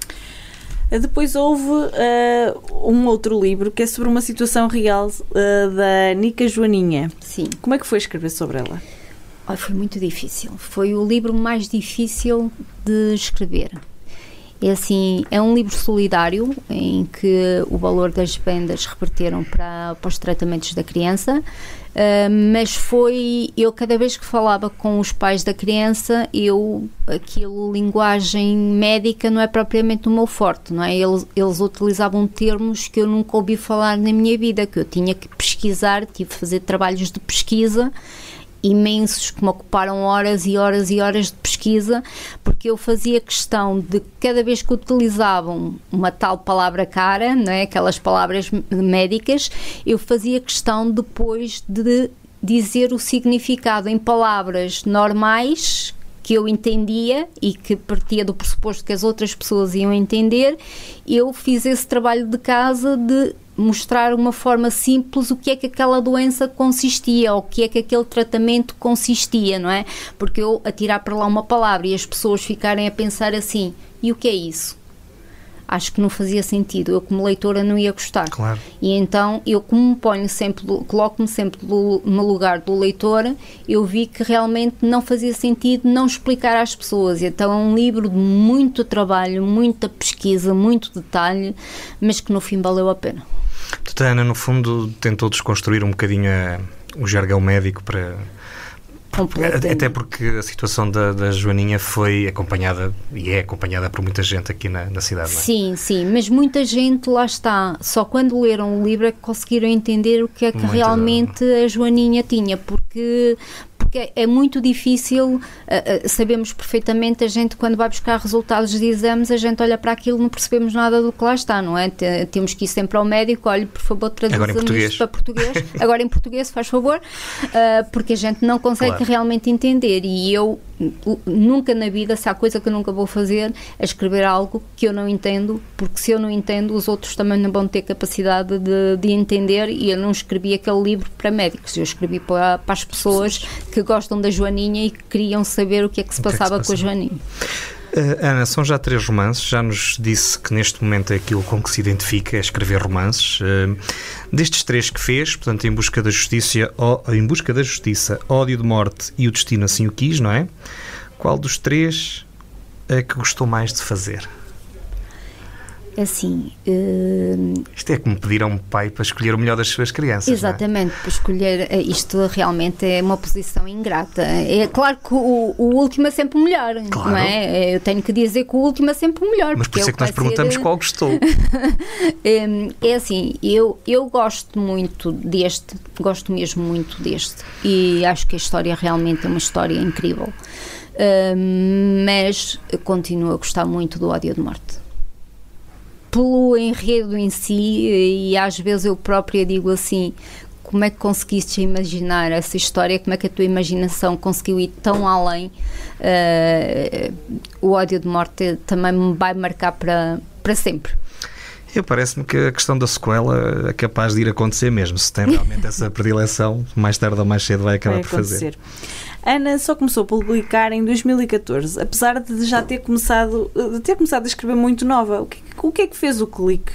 Depois houve uh, um outro livro que é sobre uma situação real uh, da Nica Joaninha. Sim. Como é que foi escrever sobre ela? Oh, foi muito difícil. Foi o livro mais difícil de escrever. É assim, é um livro solidário em que o valor das vendas reverteram para, para os tratamentos da criança, uh, mas foi, eu cada vez que falava com os pais da criança, eu, aquilo, linguagem médica não é propriamente o meu forte, não é? Eles, eles utilizavam termos que eu nunca ouvi falar na minha vida, que eu tinha que pesquisar, tive que fazer trabalhos de pesquisa, imensos, que me ocuparam horas e horas e horas de pesquisa, porque eu fazia questão de, cada vez que utilizavam uma tal palavra cara, não é? Aquelas palavras médicas, eu fazia questão depois de dizer o significado em palavras normais que eu entendia e que partia do pressuposto que as outras pessoas iam entender. Eu fiz esse trabalho de casa de mostrar uma forma simples o que é que aquela doença consistia, ou o que é que aquele tratamento consistia, não é? Porque eu atirar para lá uma palavra e as pessoas ficarem a pensar assim, e o que é isso? Acho que não fazia sentido, eu como leitora não ia gostar. Claro. E então eu, como me ponho sempre, coloco-me sempre no lugar do leitor, eu vi que realmente não fazia sentido não explicar às pessoas. Então é um livro de muito trabalho, muita pesquisa, muito detalhe, mas que no fim valeu a pena. Portanto, Ana, no fundo, tentou desconstruir um bocadinho a, o jargão médico para... Até porque a situação da, da Joaninha foi acompanhada e é acompanhada por muita gente aqui na, na cidade, não é? Sim, sim, mas muita gente lá está, só quando leram o livro é que conseguiram entender o que é que Muito realmente a Joaninha tinha, porque, porque é muito difícil, uh, uh, sabemos perfeitamente, a gente quando vai buscar resultados de exames, a gente olha para aquilo e não percebemos nada do que lá está, não é? T- temos que ir sempre ao médico, olha, por favor, traduza-nos isto para português, agora em português, faz favor, uh, porque a gente não consegue claro. realmente entender, e eu nunca na vida, se há coisa que eu nunca vou fazer, é escrever algo que eu não entendo, porque se eu não entendo, os outros também não vão ter capacidade de, de entender, e eu não escrevi aquele livro para médicos, eu escrevi para, para as pessoas que gostam da Joaninha e que queriam saber o que é que se passava que é que se com a Joaninha. Uh, Ana, são já três romances, já nos disse que neste momento é aquilo com que se identifica, é escrever romances. Uh, destes três que fez, portanto, Em Busca da Justiça, ó, Em Busca da Justiça, Ódio de Morte e O Destino Assim o Quis, não é? Qual dos três é que gostou mais de fazer? Assim, uh... isto é como pedir a um pai para escolher o melhor das suas crianças. Exatamente, para escolher, isto realmente é uma posição ingrata. É claro que o, o último é sempre o melhor, claro. Não é? Eu tenho que dizer que o último é sempre o melhor. Mas por isso é que nós perguntamos ser... qual gostou. é, é assim, eu, eu gosto muito deste, gosto mesmo muito deste, e acho que a história realmente é uma história incrível, uh, mas continuo a gostar muito do Ódio de Morte. Pelo enredo em si, e às vezes eu própria digo assim, como é que conseguiste imaginar essa história, como é que a tua imaginação conseguiu ir tão além? Uh, o Ódio de Morte também me vai marcar para, para sempre. Eu parece-me que a questão da sequela é capaz de ir acontecer mesmo, se tem realmente essa predileção, mais tarde ou mais cedo vai acabar vai por fazer. Ana só começou a publicar em dois mil e catorze, apesar de já ter começado, de ter começado a escrever muito nova. O que, o que é que fez o clique?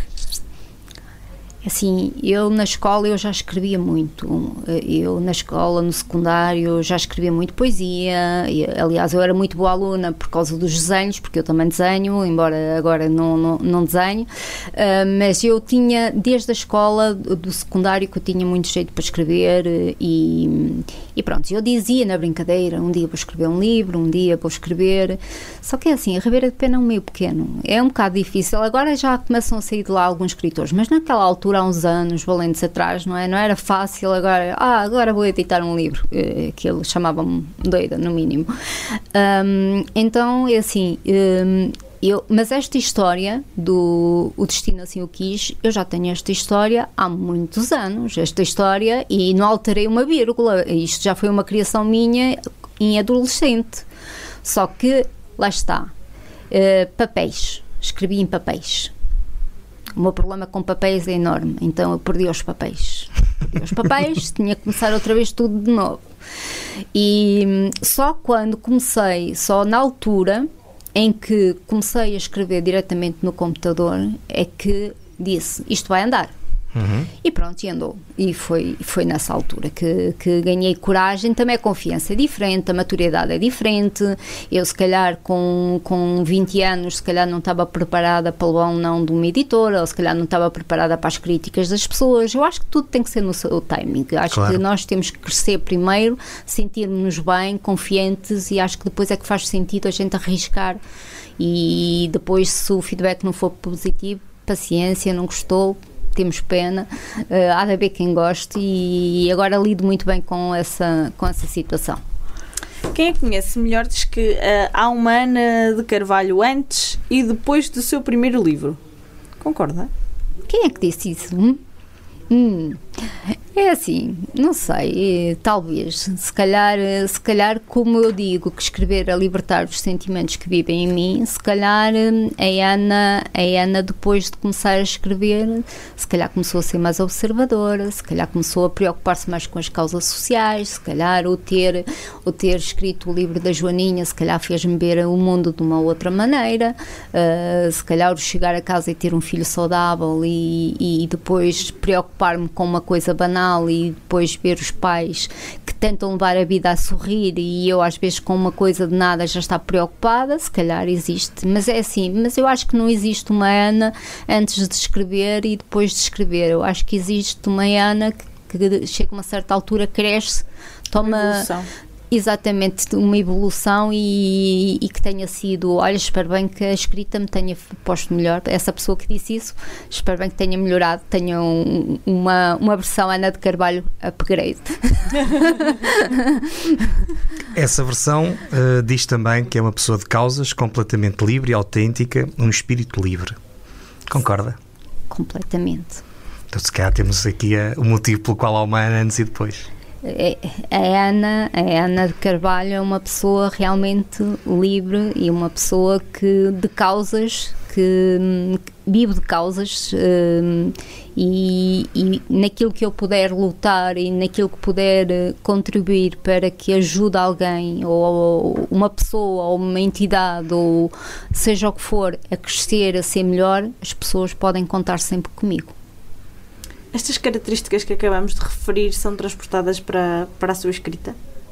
Assim, eu na escola eu já escrevia muito, eu na escola, no secundário, já escrevia muito poesia, e, aliás eu era muito boa aluna por causa dos desenhos, porque eu também desenho, embora agora não, não, não desenho, uh, mas eu tinha, desde a escola, do secundário, que eu tinha muito jeito para escrever, e, e pronto, eu dizia na brincadeira, um dia vou escrever um livro, um dia vou escrever, só que é assim, a Ribeira de Pena é um meio pequeno, é um bocado difícil, agora já começam a sair de lá alguns escritores, mas naquela altura, há uns anos, valentes atrás, não é? Não era fácil agora, ah, agora vou editar um livro, que ele chamava-me doida, no mínimo. Um, então, é assim, um, eu, mas esta história do O Destino Assim o Quis, eu já tenho esta história há muitos anos, esta história, e não alterei uma vírgula, isto já foi uma criação minha em adolescente, só que, lá está, uh, papéis, escrevi em papéis. O meu problema com papéis é enorme, então eu perdi os papéis. Perdi os papéis, tinha que começar outra vez tudo de novo. E só quando comecei, só na altura em que comecei a escrever diretamente no computador, é que disse, isto vai andar. Uhum. E pronto, e andou. E foi, foi nessa altura que, que ganhei coragem. Também a confiança é diferente, a maturidade é diferente. Eu, se calhar, com, com vinte anos, se calhar não estava preparada para levar um não de uma editora, ou se calhar não estava preparada para as críticas das pessoas. Eu acho que tudo tem que ser no seu timing. Acho claro. que nós temos que crescer primeiro, sentirmos-nos bem, confiantes, e acho que depois é que faz sentido a gente arriscar. E depois, se o feedback não for positivo, paciência, não gostou, temos pena, uh, há de haver quem goste, e agora lido muito bem com essa, com essa situação. Quem é que conhece melhor diz que uh, há uma Ana de Carvalho antes e depois do seu primeiro livro. Concorda? Quem é que disse isso? Hum? Hum. É assim, não sei, talvez, se calhar, se calhar, como eu digo, que escrever é libertar os sentimentos que vivem em mim, se calhar a Ana, a Ana depois de começar a escrever, se calhar começou a ser mais observadora, se calhar começou a preocupar-se mais com as causas sociais, se calhar o ter, o ter escrito o livro da Joaninha, se calhar fez-me ver o mundo de uma outra maneira, uh, se calhar o chegar a casa e ter um filho saudável e, e depois preocupar-me com uma coisa banal, e depois ver os pais que tentam levar a vida a sorrir, e eu às vezes com uma coisa de nada já está preocupada, se calhar existe, mas é assim, mas eu acho que não existe uma Ana antes de escrever e depois de escrever. Eu acho que existe uma Ana que, que chega a uma certa altura, cresce, toma exatamente uma evolução, e, e que tenha sido, olha, espero bem que a escrita me tenha posto melhor, essa pessoa que disse isso, espero bem que tenha melhorado, tenha um, uma, uma versão Ana de Carvalho upgrade. Essa versão uh, diz também que é uma pessoa de causas, completamente livre e autêntica, um espírito livre. Concorda? Completamente. Então, se calhar temos aqui uh, o motivo pelo qual há uma Ana antes e depois. A Ana, a Ana de Carvalho é uma pessoa realmente livre, e uma pessoa que, de causas que, vivo de causas uh, e, e naquilo que eu puder lutar e naquilo que puder uh, contribuir para que ajude alguém ou, ou uma pessoa ou uma entidade ou seja o que for a crescer, a ser melhor, as pessoas podem contar sempre comigo. Estas características que acabamos de referir são transportadas para, para a sua escrita?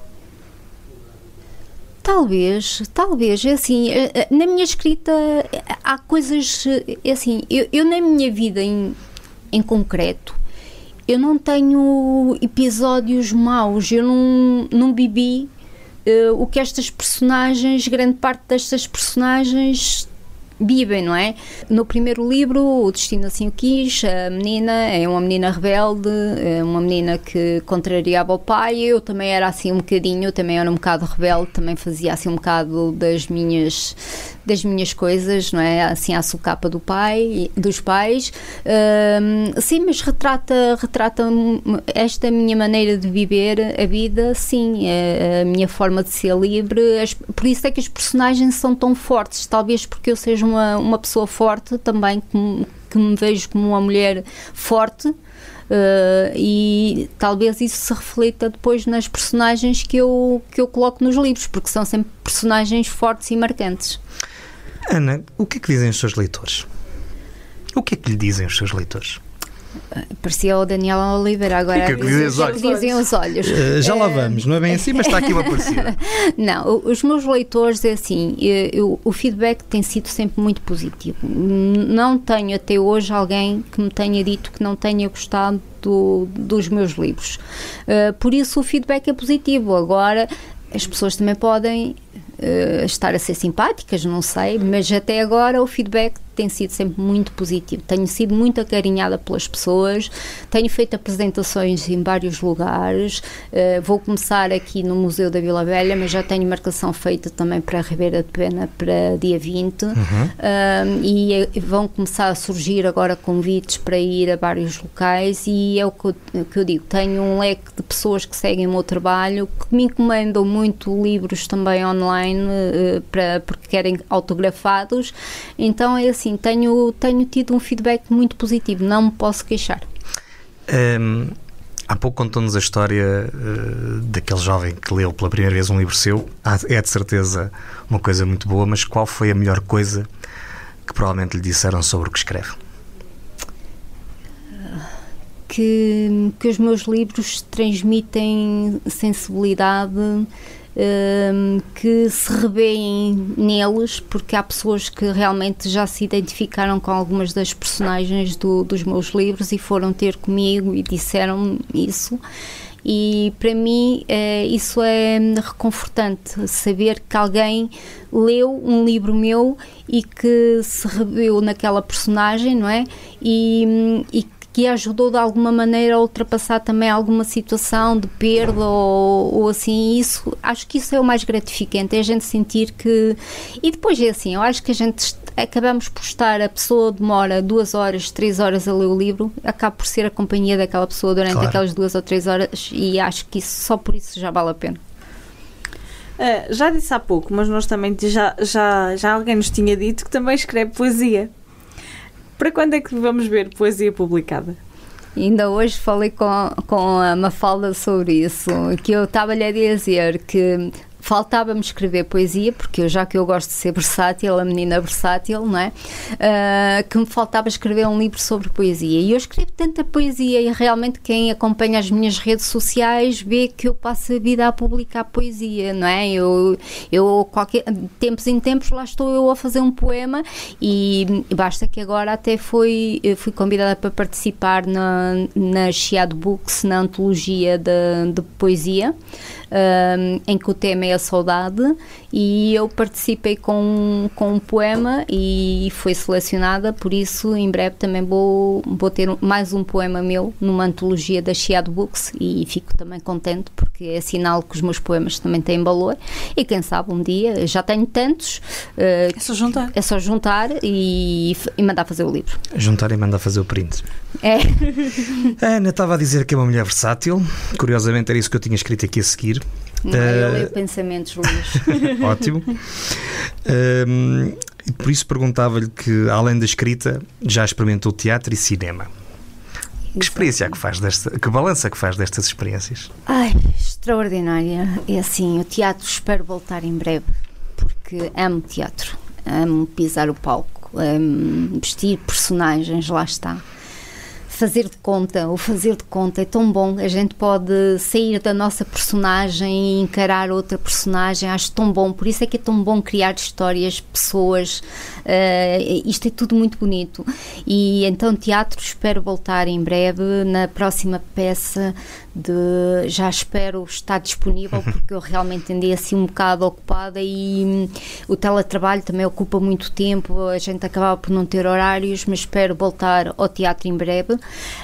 Talvez, talvez, é assim, na minha escrita há coisas, é assim, eu, eu na minha vida em, em concreto, eu não tenho episódios maus, eu não, não vivi uh, o que estas personagens, grande parte destas personagens vivem, não é? No primeiro livro, O Destino Assim o Quis, a menina é uma menina rebelde, é uma menina que contrariava o pai. Eu também era assim um bocadinho, eu também era um bocado rebelde, também fazia assim um bocado das minhas das minhas coisas, não é? Assim à socapa do pai, dos pais. Um, sim, mas retrata, retrata esta minha maneira de viver a vida, sim, a, a minha forma de ser livre. As, por isso é que os personagens são tão fortes, talvez porque eu seja uma, uma pessoa forte também, que, que me vejo como uma mulher forte. Uh, e talvez isso se reflita depois nas personagens que eu, que eu coloco nos livros, porque são sempre personagens fortes e marcantes. Ana, o que é que dizem os seus leitores? O que é que lhe dizem os seus leitores? Parecia o Daniel Oliveira agora. O que é que dizem os olhos? Dizem os olhos. Uh, já lá vamos, não é bem assim, mas está aqui uma parecida. Não, os meus leitores é assim, eu, eu, o feedback tem sido sempre muito positivo. Não tenho até hoje alguém que me tenha dito que não tenha gostado do, dos meus livros. Uh, por isso o feedback é positivo. Agora, as pessoas também podem uh, estar a ser simpáticas, não sei, mas até agora o feedback tem sido sempre muito positivo. Tenho sido muito acarinhada pelas pessoas, tenho feito apresentações em vários lugares, uh, vou começar aqui no Museu da Vila Velha, mas já tenho marcação feita também para a Ribeira de Pena para dia vinte, uhum. uh, e vão começar a surgir agora convites para ir a vários locais e é o que eu, que eu digo, tenho um leque de pessoas que seguem o meu trabalho, que me encomendam muito livros também online, uh, para, porque querem autografados, então é assim, Sim, tenho, tenho tido um feedback muito positivo, não me posso queixar. Um, há pouco contou-nos a história uh, daquele jovem que leu pela primeira vez um livro seu. É de certeza uma coisa muito boa, mas qual foi a melhor coisa que provavelmente lhe disseram sobre o que escreve? Que, que os meus livros transmitem sensibilidade, Um, que se revêem neles, porque há pessoas que realmente já se identificaram com algumas das personagens do, dos meus livros e foram ter comigo e disseram isso, e para mim é, isso é reconfortante, saber que alguém leu um livro meu e que se reveu naquela personagem, não é? E, e que ajudou de alguma maneira a ultrapassar também alguma situação de perda ou, ou assim, isso, acho que isso é o mais gratificante, é a gente sentir que, e depois é assim, eu acho que a gente acabamos por estar, a pessoa demora duas horas, três horas a ler o livro, acaba por ser a companhia daquela pessoa durante claro. aquelas duas ou três horas e acho que isso, só por isso já vale a pena. Uh, já disse há pouco, mas nós também já, já, já alguém nos tinha dito que também escreve poesia. Para quando é que vamos ver poesia publicada? Ainda hoje falei com, com a Mafalda sobre isso, que eu estava-lhe a dizer que faltava-me escrever poesia, porque eu, já que eu gosto de ser versátil, a menina versátil, não é? Uh, que me faltava escrever um livro sobre poesia. E eu escrevo tanta poesia e realmente quem acompanha as minhas redes sociais vê que eu passo a vida a publicar poesia, não é? Eu, eu qualquer, tempos em tempos lá estou eu a fazer um poema e basta que agora até fui, fui convidada para participar na, na Chiado Books, na antologia de, de poesia, um, em que o tema é a saudade, e eu participei com, com um poema e foi selecionada, por isso em breve também vou, vou ter mais um poema meu numa antologia da Chiado Books e fico também contente porque é sinal que os meus poemas também têm valor e quem sabe um dia, já tenho tantos, uh, é só juntar, é só juntar e, e mandar fazer o livro. Juntar e mandar fazer o print. É. A Ana estava a dizer que é uma mulher versátil, curiosamente era isso que eu tinha escrito aqui a seguir. Não, eu leio pensamentos, Luís. Ótimo. Um, E por isso perguntava-lhe que, além da escrita, já experimentou teatro e cinema. Que experiência é que faz desta, que balança que faz destas experiências? Ai, extraordinária. É assim, o teatro espero voltar em breve, porque amo teatro, amo pisar o palco, amo vestir personagens, lá está. Fazer de conta, o fazer de conta é tão bom, a gente pode sair da nossa personagem e encarar outra personagem, acho tão bom, por isso é que é tão bom criar histórias, pessoas, uh, isto é tudo muito bonito. E então teatro espero voltar em breve, na próxima peça de, já espero estar disponível, porque eu realmente andei assim um bocado ocupada e hum, o teletrabalho também ocupa muito tempo, a gente acabava por não ter horários, mas espero voltar ao teatro em breve.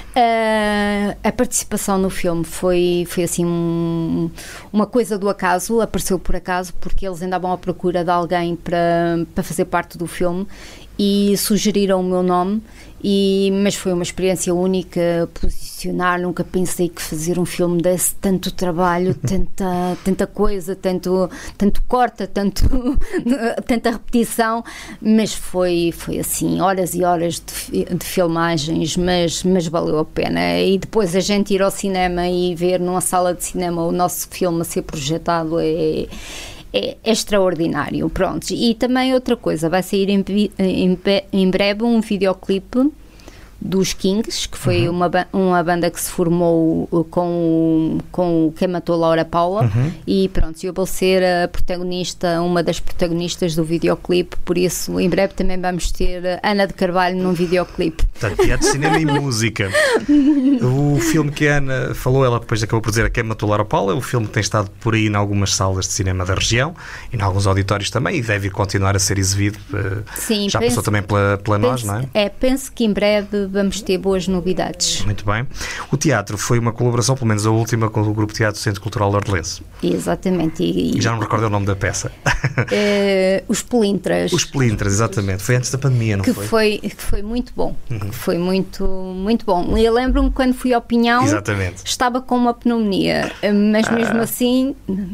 Uh, a participação no filme foi, foi assim um, uma coisa do acaso, apareceu por acaso, porque eles andavam à procura de alguém para, para fazer parte do filme e sugeriram o meu nome, e, mas foi uma experiência única, posicionar, nunca pensei que fazer um filme desse tanto trabalho, tanta, tanta coisa, tanto, tanto corta, tanto, tanta repetição, mas foi, foi assim, horas e horas de, de filmagens, mas, mas valeu a pena. E depois a gente ir ao cinema e ver numa sala de cinema o nosso filme a ser projetado é... É, é extraordinário, pronto. E também outra coisa, vai sair em, em, em breve um videoclipe dos Kings, que foi uhum. uma, uma banda que se formou com, com Quem Matou Laura Paula, uhum. e pronto, eu vou ser a protagonista, uma das protagonistas do videoclipe, por isso em breve também vamos ter Ana de Carvalho num videoclipe. Portanto, teatro, cinema e música. O filme que a Ana falou, ela depois acabou por dizer a Quem Matou Laura Paula, o filme que tem estado por aí em algumas salas de cinema da região e em alguns auditórios também, e deve continuar a ser exibido. Sim, já penso, passou também pela, pela penso, nós, não é? É, penso que em breve vamos ter boas novidades. Muito bem. O teatro foi uma colaboração, pelo menos a última, com o Grupo Teatro Centro Cultural Ordelense. Exatamente. E, e já não me recordo o nome da peça. Uh, os Pelintras. Os Pelintras, exatamente. Foi antes da pandemia, não que foi? foi? Que foi muito bom. Uhum. Que foi muito, muito bom. Eu lembro-me quando fui ao Pinhão, exatamente. Estava com uma pneumonia, mas mesmo ah. assim,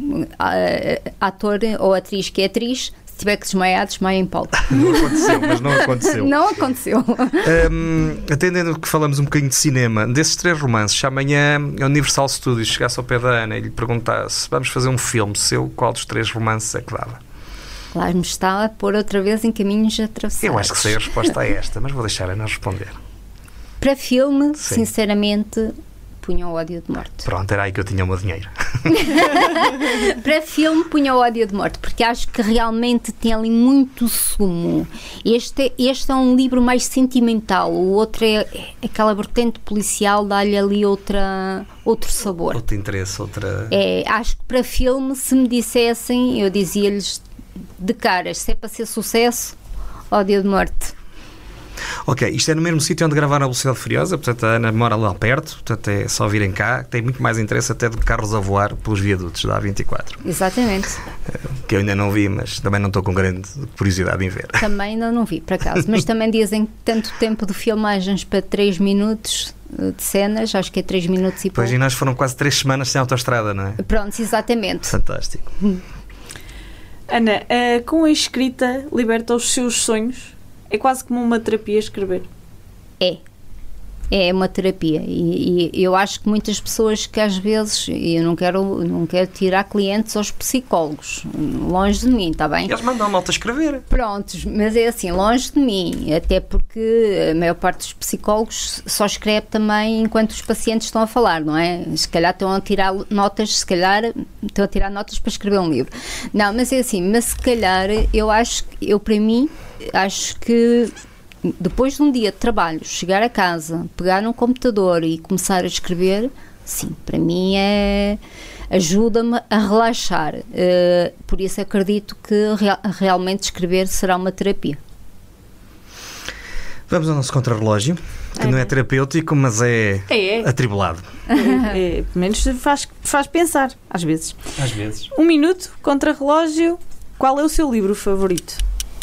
a, ator ou atriz que é atriz, se tiver que desmaiar, desmaia em palco. Não aconteceu, mas não aconteceu. Não aconteceu. Um, atendendo que falamos um bocadinho de cinema, desses três romances, se amanhã a Universal Studios chegasse ao pé da Ana e lhe perguntasse, vamos fazer um filme seu, qual dos três romances é que dava? Lá me está a pôr outra vez em caminhos atravessados. Eu acho que sei a resposta a esta, mas vou deixar a Ana responder. Para filme, sim, sinceramente, punha o Ódio de Morte. Pronto, era aí que eu tinha o meu dinheiro. Para filme, punha o Ódio de Morte, porque acho que realmente tem ali muito sumo. Este, este é um livro mais sentimental, o outro é, é aquela vertente policial, dá-lhe ali outra, outro sabor. Outro interesse, outra... É, acho que para filme, se me dissessem, eu dizia-lhes de caras, se é para ser sucesso, Ódio de Morte. Ok, isto é no mesmo sítio onde gravaram a Velocidade Furiosa, portanto a Ana mora lá perto, portanto é só virem cá, tem muito mais interesse até do que carros a voar pelos viadutos da A vinte e quatro. Exatamente. Que eu ainda não vi, mas também não estou com grande curiosidade em ver. Também ainda não vi, por acaso, mas também dizem que tanto tempo de filmagens para três minutos de cenas, acho que é três minutos e pouco. Pois, e nós foram quase três semanas sem autoestrada, não é? Pronto, exatamente. Fantástico. Ana, uh, com a escrita liberta os seus sonhos? É quase como uma terapia escrever. É. É uma terapia. E, e eu acho que muitas pessoas que às vezes, eu não quero, não quero tirar clientes aos psicólogos, longe de mim, está bem? Eles mandam a malta escrever. Prontos, mas é assim, longe de mim, até porque a maior parte dos psicólogos só escreve também enquanto os pacientes estão a falar, não é? Se calhar estão a tirar notas, se calhar estão a tirar notas para escrever um livro. Não, mas é assim, mas se calhar eu acho, eu para mim, acho que depois de um dia de trabalho, chegar a casa, pegar no computador e começar a escrever, sim, para mim é, ajuda-me a relaxar. Uh, por isso acredito que real, realmente escrever será uma terapia. Vamos ao nosso contrarrelógio, que é. não é terapêutico, mas é, é. atribulado. É, é, pelo menos faz, faz pensar, às vezes. Às vezes. Um minuto, contrarrelógio. Qual é o seu livro favorito?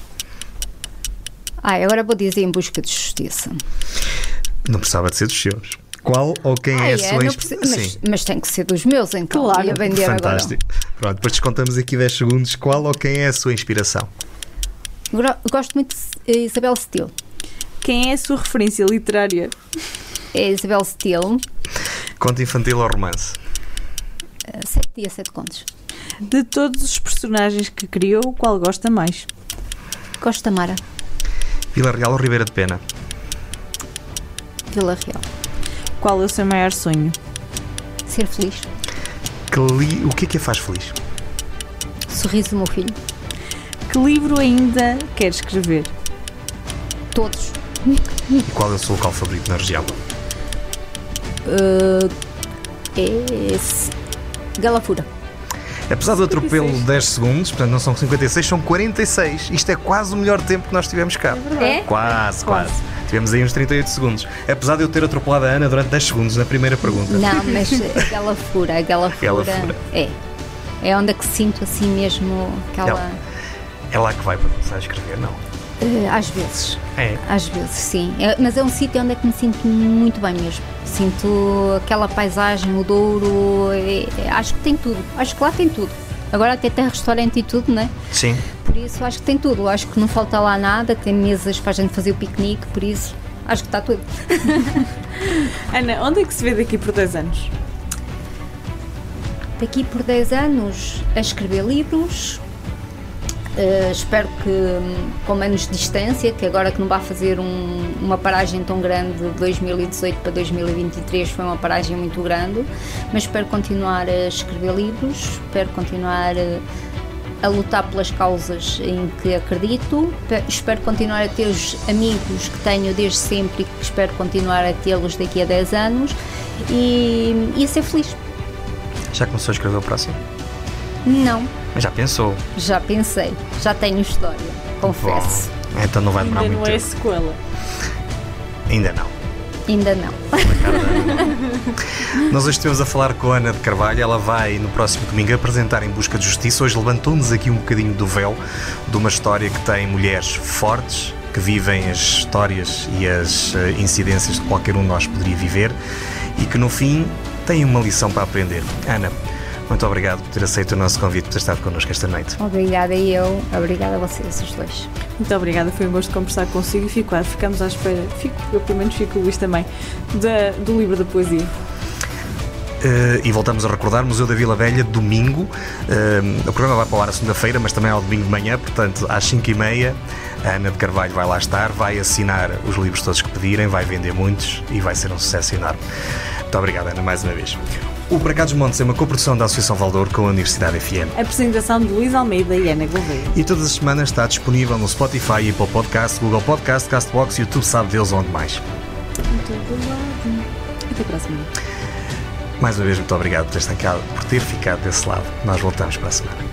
Ah, agora vou dizer Em Busca de Justiça. Não precisava de ser dos seus. Qual ou quem ah, é a sua inspiração? Mas, mas tem que ser dos meus, então. Claro. Ia vender fantástico. Agora. Pronto, depois descontamos aqui dez segundos. Qual ou quem é a sua inspiração? Gro- Gosto muito de Isabel Steele. Quem é a sua referência literária? É Isabel Steele. Conto infantil ou romance? Uh, Sete dias, sete contos. De todos os personagens que criou, qual gosta mais? Gosto da Mara. Vila Real ou Ribeira de Pena? Vila Real. Qual é o seu maior sonho? Ser feliz. Que li... O que é que a faz feliz? Sorriso do meu filho. Que livro ainda quer escrever? Todos. E qual é o seu local favorito na região? Uh, é esse. Galafura. Apesar do atropelo de dez segundos, portanto não são cinquenta e seis, são quarenta e seis. Isto é quase o melhor tempo que nós tivemos cá. É? Quase, quase. Tivemos aí uns trinta e oito segundos. Apesar de eu ter atropelado a Ana durante dez segundos na primeira pergunta. Não, mas a Galafura, a Galafura, Galafura. é. É onde é que sinto assim mesmo aquela. É lá que vai para começar a escrever, não? Uh, às vezes. É. Às vezes, sim. É, mas é um sítio onde é que me sinto muito bem mesmo. Sinto aquela paisagem, o Douro. É, é, acho que tem tudo. Acho que lá tem tudo. Agora até tem restaurante e tudo, não é? Sim. Por isso acho que tem tudo. Acho que não falta lá nada. Tem mesas para a gente fazer o piquenique. Por isso acho que está tudo. Ana, onde é que se vê daqui por dez anos? Daqui por dez anos a escrever livros. Uh, espero que hum, com menos distância, que agora que não vai fazer um, uma paragem tão grande de dois mil e dezoito para dois mil e vinte e três, foi uma paragem muito grande, mas espero continuar a escrever livros, espero continuar uh, a lutar pelas causas em que acredito, pe- espero continuar a ter os amigos que tenho desde sempre e que espero continuar a tê-los daqui a dez anos e, e a ser feliz. Já começou a escrever o próximo? Não, Mas já pensou? já pensei, já tenho história, confesso. Bom, então não vai demorar Ainda muito não é tempo. sequela. Ainda não. Ainda não. Nós hoje estivemos a falar com a Ana de Carvalho. Ela vai no próximo domingo apresentar Em Busca de Justiça. Hoje levantou-nos aqui um bocadinho do véu de uma história que tem mulheres fortes que vivem as histórias e as uh, incidências que qualquer um de nós poderia viver e que no fim tem uma lição para aprender. Ana, muito obrigado por ter aceito o nosso convite, por ter estado connosco esta noite. Obrigada e eu, obrigada a vocês, os dois. Muito obrigada, foi um gosto conversar consigo e fico, ah, ficamos à espera, fico, eu pelo menos fico o Luís também, da, do livro da poesia. Uh, e voltamos a recordar, Museu da Vila Velha, domingo. Uh, o programa vai para o ar a segunda-feira, mas também ao domingo de manhã, portanto, às cinco e meia, a Ana de Carvalho vai lá estar, vai assinar os livros todos que pedirem, vai vender muitos e vai ser um sucesso enorme. Muito obrigado, Ana, mais uma vez. O Para Cá dos Montes é uma coprodução da Associação Valdouro com a Universidade F M. Apresentação de Luís Almeida e Ana Gouveia. E todas as semanas está disponível no Spotify, Apple Podcast, Google Podcast, Castbox, YouTube, sabe Deus onde mais. Até a próxima. Mais uma vez, muito obrigado por ter ficado, por ter ficado desse lado. Nós voltamos para a semana.